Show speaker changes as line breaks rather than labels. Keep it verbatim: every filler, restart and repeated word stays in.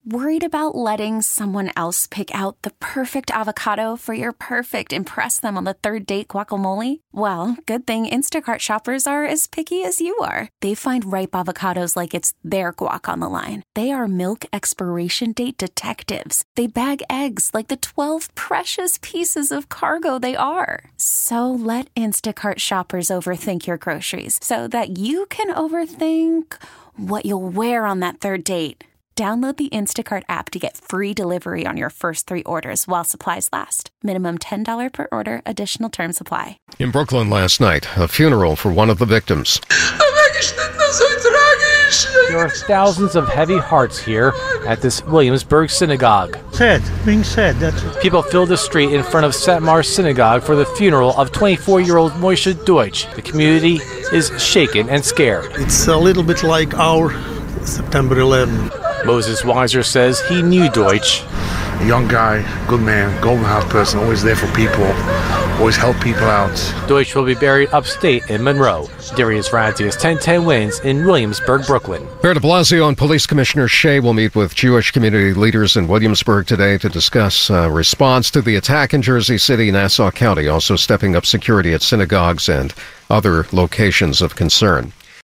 Worried about letting someone else pick out the perfect avocado for your perfect impress them on the third date guacamole? Well, good thing Instacart shoppers are as picky as you are. They find ripe avocados like it's their guac on the line. They are milk expiration date detectives. They bag eggs like the twelve precious pieces of cargo they are. So let Instacart shoppers overthink your groceries so that you can overthink what you'll wear on that third date. Download the Instacart app to get free delivery on your first three orders while supplies last. Minimum ten dollars per order. Additional terms apply.
In Brooklyn last night, a funeral for one of the victims.
There are thousands of heavy hearts here at this Williamsburg synagogue.
Sad, being sad. That's
People filled the street in front of Satmar Synagogue for the funeral of twenty-four-year-old Moshe Deutsch. The community is shaken and scared.
It's a little bit like our September eleventh.
Moses Weiser says he knew Deutsch.
A young guy, good man, golden heart person, always there for people, always help people out.
Deutsch will be buried upstate in Monroe. Darius Rantius, ten ten wins in Williamsburg, Brooklyn.
Mayor de Blasio and Police Commissioner Shea will meet with Jewish community leaders in Williamsburg today to discuss uh, response to the attack in Jersey City, Nassau County, also stepping up security at synagogues and other locations of concern.